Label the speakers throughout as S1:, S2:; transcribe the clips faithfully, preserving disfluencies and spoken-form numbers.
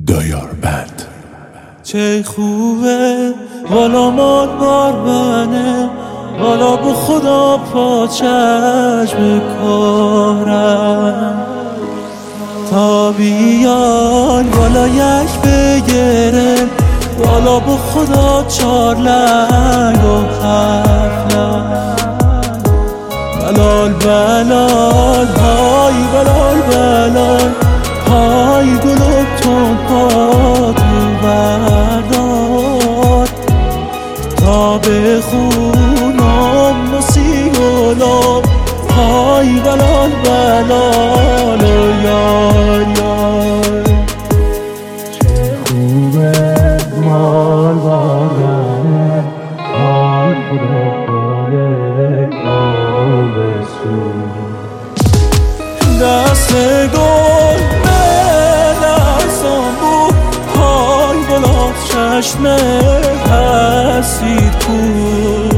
S1: دایار بند.
S2: چه خوبه والا مال بار منه، والا به خدا پاچش بکارم تا بیان والا یک بگیرم، والا به خدا چار لنگ و هفت لنگ. بلال بلال های بلال بلال های گلوب تون پاتو بردار تا بخونم موسیقلاب های بلال بلال و یار یار.
S3: چه خوبه مال بارنه های خدا باله آبسو
S2: دست گل به دستم بود های بلاد چشم حسید بود.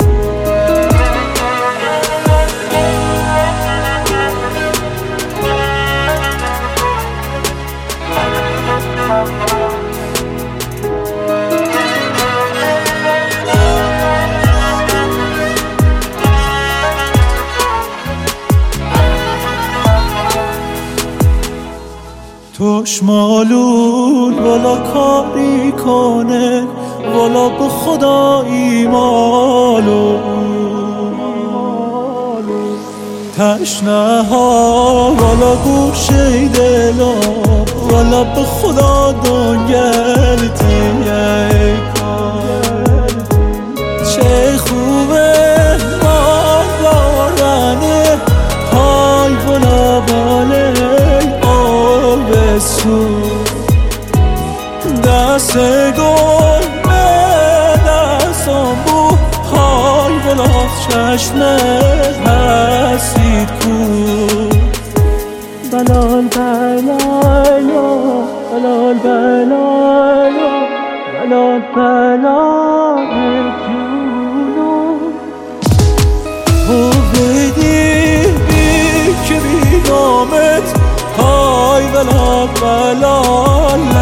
S2: توش مالون والا کاری کنه، والا به خدا ایمالو تشنه ها والا گوشه دلا، والا به خدا دنگل تیه کار. چه خوبه مال بارنه های والا باله آبسو دست گل به دستم بود های بلاد چشم حسید کود.
S3: بلال بلال بلال بلال بلال بلال جونم
S2: او بدی که بی نامت های بلال بلال